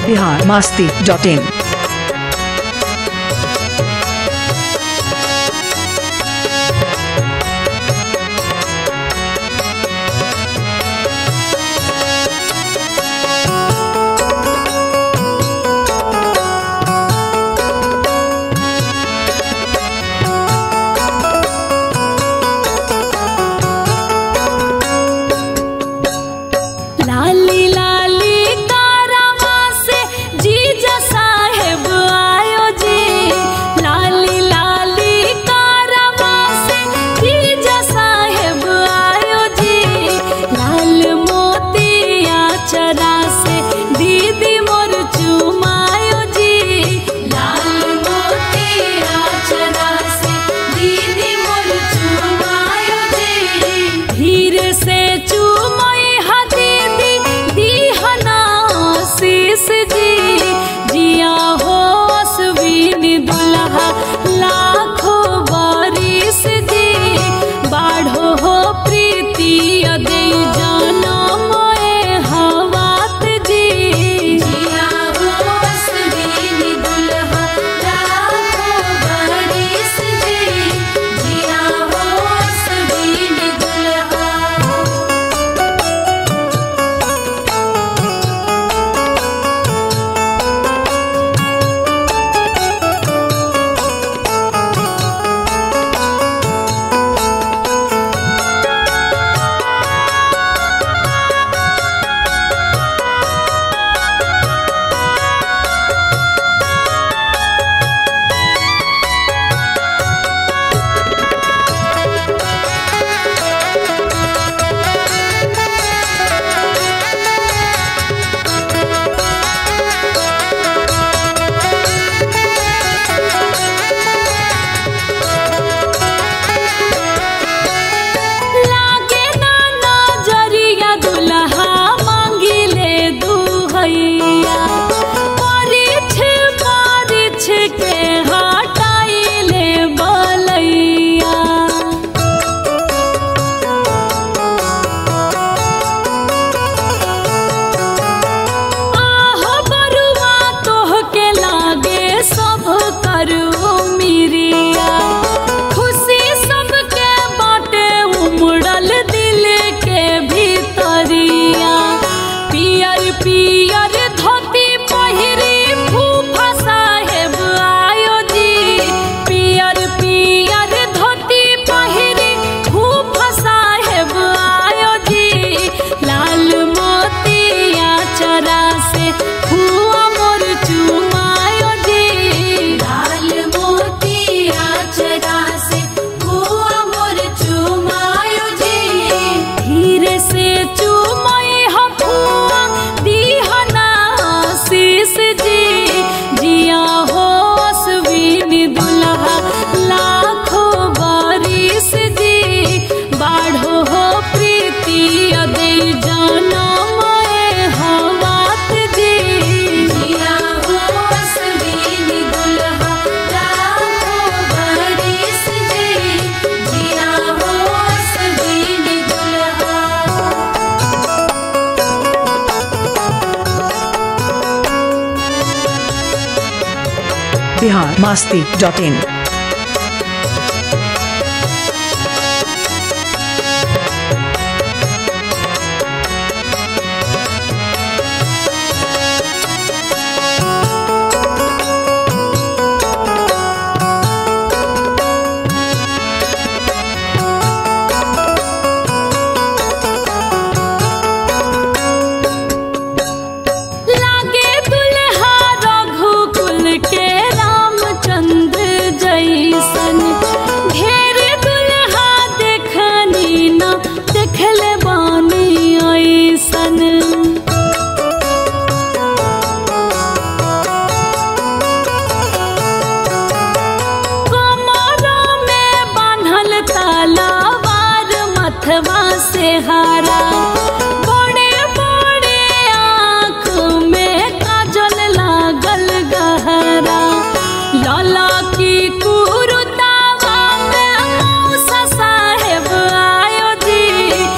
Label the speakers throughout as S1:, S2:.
S1: biharmasti.in।
S2: लाली लाली कारवा से जीजा साहेब आयो जी। लाली लाली कारवा से जीजा साहेब आयो जी। लाल मोतिया चरा से दीदी मोर चुमायो जी। लाल मोतिया चरा से दीदी मोर चुमायो जी। धीरे से चुमाई शीश जी। जिया हो असवीन दुल्हा लाखों बारिश जी। बाढ़ो हो प्रीति अदे जनम हवात जी। जिया हो असवीन दुल्हा लाखों बारिश जी। जिया हो असवीन दुल्हा। पियर धोती पहिरी फूफा साहेब आयो जी। पियर पियर धोती पहिरी फूफा साहेब आयो जी। लाल मोतिया चरा से हुआ मोर चुमायो जी। लाल मोतिया चरा से हुआ मोर चुमायो जी। धीरे से चुमाई शीश जी। जिया हो असवीन दुल्हा लाखों बारिश जी। बाढ़ो हो प्रीति अदे जनम हवात जी। जिया हो असवीन दुल्हा लाखों बारिश जी। जिया हो असवीन दुल्हा।
S1: biharmasti.in।
S2: लागे दुल्हा रघुकुल के रामचंद्र जैसन। ढेर दुल्हा देखनी न देखले बानी ऐसन। कमरा में बांधल तलवार मथवा से हारा। बड़े बड़े आँख में काजल लागल गहरा। लाला की कुरुतावा में मौसा साहेब आयो जी।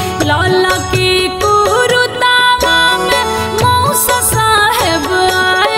S2: लाला की कुरुतावा में मौसा साहेब आयो।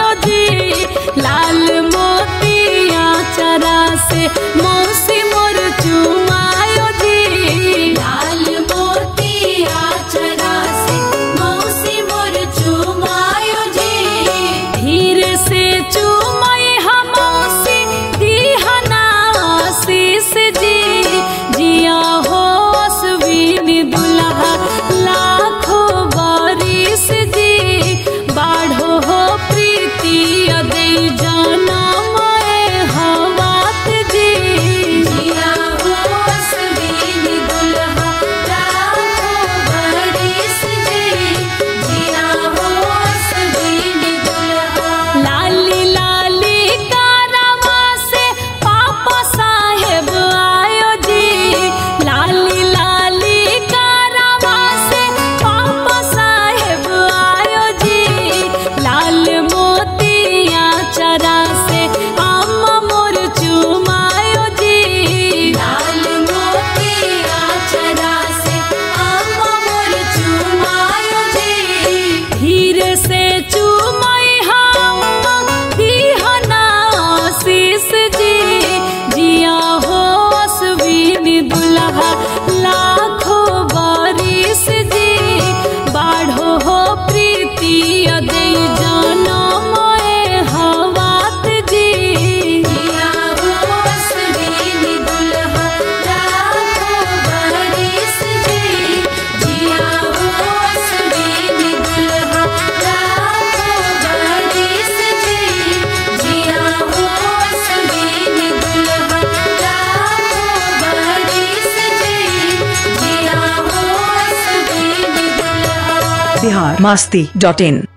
S1: biharmasti.in